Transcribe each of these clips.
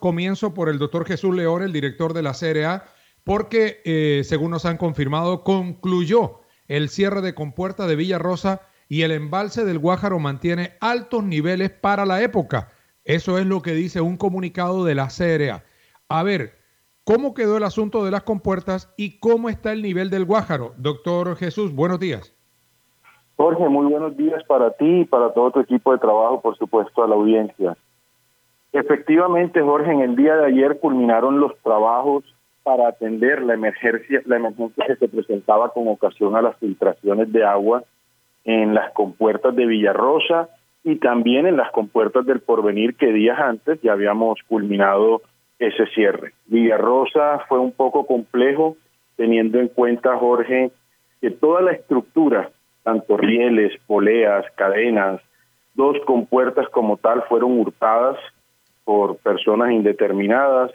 comienzo por el doctor Jesús León, el director de la CRA, porque según nos han confirmado, concluyó el cierre de compuerta de Villa Rosa y el embalse del Guájaro mantiene altos niveles para la época. Eso es lo que dice un comunicado de la CRA. A ver, ¿cómo quedó el asunto de las compuertas y cómo está el nivel del Guájaro? Doctor Jesús, buenos días. Jorge, muy buenos días para ti y para todo tu equipo de trabajo, por supuesto, a la audiencia. Efectivamente, Jorge, en el día de ayer culminaron los trabajos para atender la emergencia que se presentaba con ocasión a las filtraciones de agua en las compuertas de Villarrosa y también en las compuertas del Porvenir, que días antes ya habíamos culminado ese cierre. Villarrosa fue un poco complejo, teniendo en cuenta, Jorge, que toda la estructura, tanto rieles, poleas, cadenas, 2 compuertas como tal fueron hurtadas por personas indeterminadas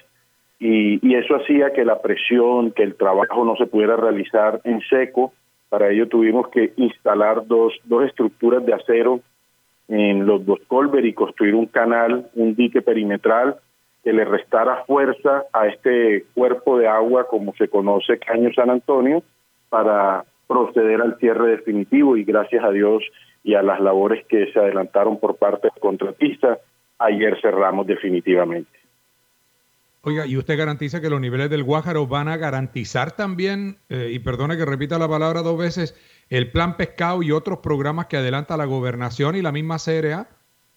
y eso hacía que la presión, que el trabajo no se pudiera realizar en seco. Para ello tuvimos que instalar dos estructuras de acero en los 2 culverts y construir un canal, un dique perimetral que le restara fuerza a este cuerpo de agua, como se conoce, Caño San Antonio, para proceder al cierre definitivo, y gracias a Dios y a las labores que se adelantaron por parte del contratista, ayer cerramos definitivamente. Oiga, ¿y usted garantiza que los niveles del Guájaro van a garantizar también, y perdone que repita la palabra 2 veces, el Plan Pescado y otros programas que adelanta la Gobernación y la misma CRA?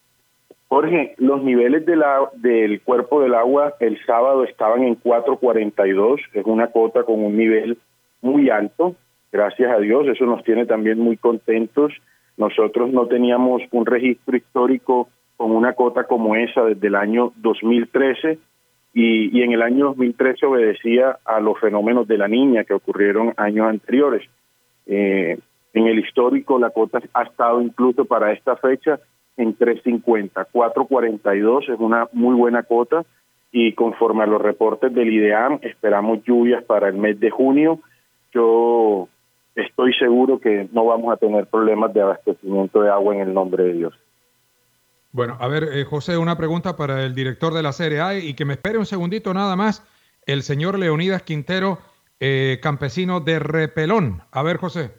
Jorge, los niveles del cuerpo del agua el sábado estaban en 4.42, es una cota con un nivel muy alto. Gracias a Dios, eso nos tiene también muy contentos. Nosotros no teníamos un registro histórico con una cota como esa desde el año 2013 y en el año 2013 obedecía a los fenómenos de la Niña que ocurrieron años anteriores. En el histórico la cota ha estado incluso para esta fecha en 3.50, 4.42 es una muy buena cota y conforme a los reportes del IDEAM esperamos lluvias para el mes de junio. Yo estoy seguro que no vamos a tener problemas de abastecimiento de agua en el nombre de Dios. Bueno, a ver, José, una pregunta para el director de la CRA y que me espere un segundito nada más, el señor Leonidas Quintero, campesino de Repelón. A ver, José.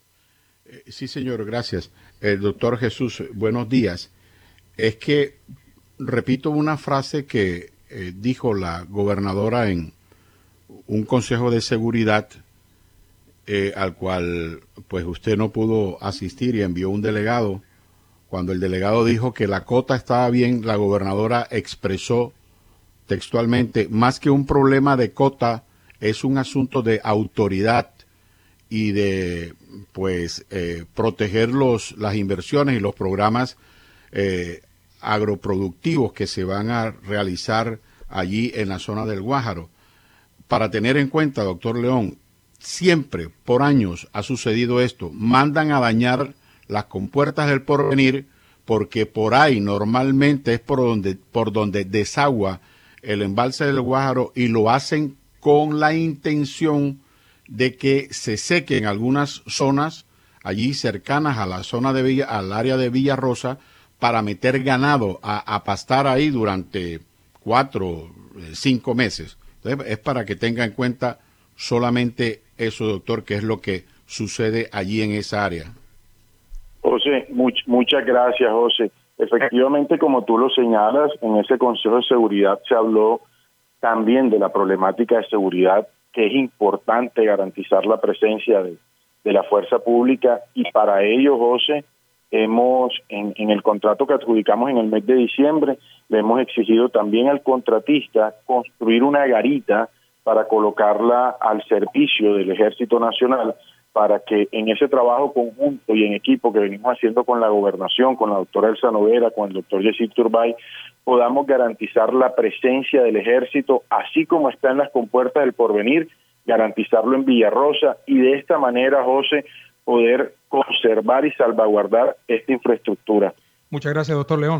Sí, señor, gracias. Doctor Jesús, buenos días. Es que repito una frase que dijo la gobernadora en un consejo de seguridad al cual pues usted no pudo asistir y envió un delegado. Cuando el delegado dijo que la cota estaba bien, la gobernadora expresó textualmente, más que un problema de cota, es un asunto de autoridad y de pues proteger las inversiones y los programas agroproductivos que se van a realizar allí en la zona del Guájaro. Para tener en cuenta, doctor León, siempre, por años, ha sucedido esto. Mandan a dañar las compuertas del Porvenir porque por ahí normalmente es por donde desagua el embalse del Guájaro y lo hacen con la intención de que se sequen algunas zonas allí cercanas a la zona de al área de Villa Rosa para meter ganado a pastar ahí durante 4, 5 meses. Entonces, es para que tenga en cuenta solamente eso, doctor, que es lo que sucede allí en esa área. José, muchas gracias, José. Efectivamente, como tú lo señalas, en ese Consejo de Seguridad se habló también de la problemática de seguridad, que es importante garantizar la presencia de la fuerza pública, y para ello, José, hemos en el contrato que adjudicamos en el mes de diciembre, le hemos exigido también al contratista construir una garita para colocarla al servicio del Ejército Nacional, para que en ese trabajo conjunto y en equipo que venimos haciendo con la gobernación, con la doctora Elsa Noguera, con el doctor Yesid Turbay, podamos garantizar la presencia del ejército, así como está en las compuertas del Porvenir, garantizarlo en Villarrosa, y de esta manera, José, poder conservar y salvaguardar esta infraestructura. Muchas gracias, doctor León.